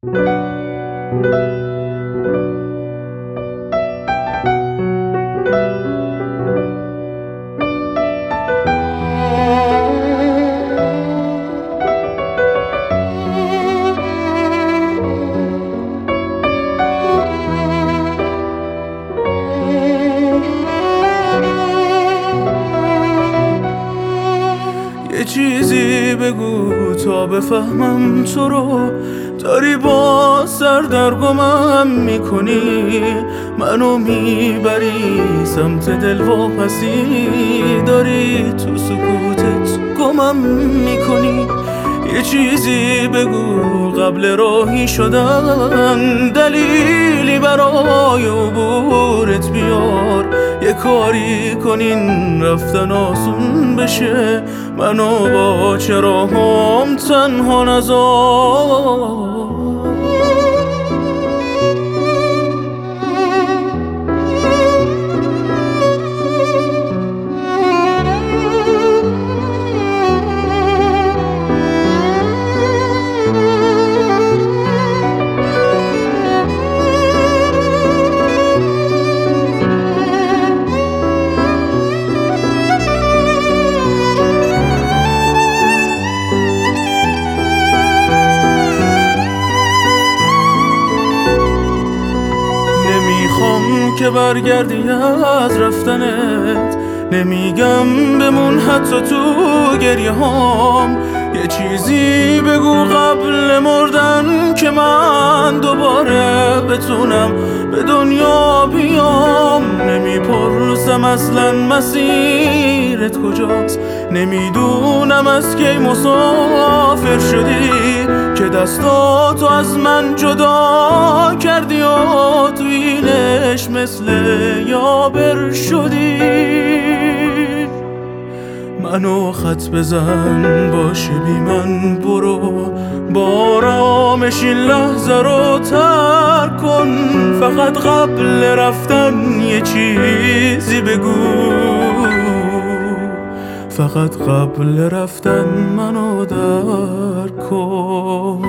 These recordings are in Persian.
یه چیزی بگو تا بفهمم تو رو، داری با سردرگمم میکنی، منو میبری سمت دلواپسی، داری تو سکوتت گمم میکنی. یه چیزی بگو قبل راهی شدن، دلیلی برای عبورت بیار، یه کاری کنین رفتن آسون بشه، منو با چراهام تنها نذار. که برگردی از رفتنت، نمیگم بمون حتی تو گریه هام، یه چیزی بگو قبل مردن که من دوباره بتونم به دنیا بیام. نمیپرسم اصلا مسیرت کجاست، نمیدونم از کی مسافر شدی که دستاتو از من جدا کردی و تو اینش مثل یابر شدی. منو خط بزن باشه بی من برو، با آرامش این لحظه رو ترک کن، فقط قبل رفتن یه چیزی بگو، فقط قبل رفتن منو درک کن.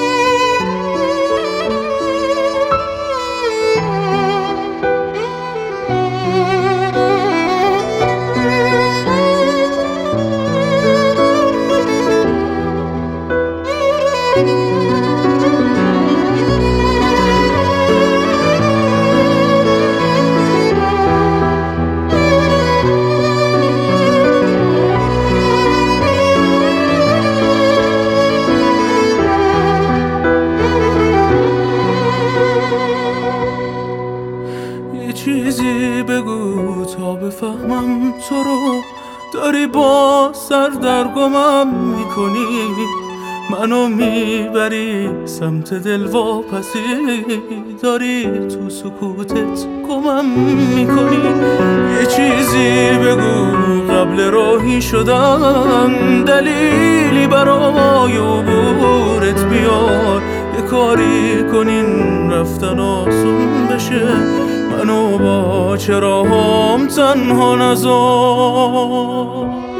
چیزی بگو تا بفهمم تو رو، داری با سردرگمم میکنی، منو میبری سمت دلواپسی، داری تو سکوتت گمم میکنی. یه چیزی بگو قبل راهی شدن، دلیلی برای عبورت بیار، یه کاری کنین رفتن آسون بشه، منو با چراهام تنها نذار.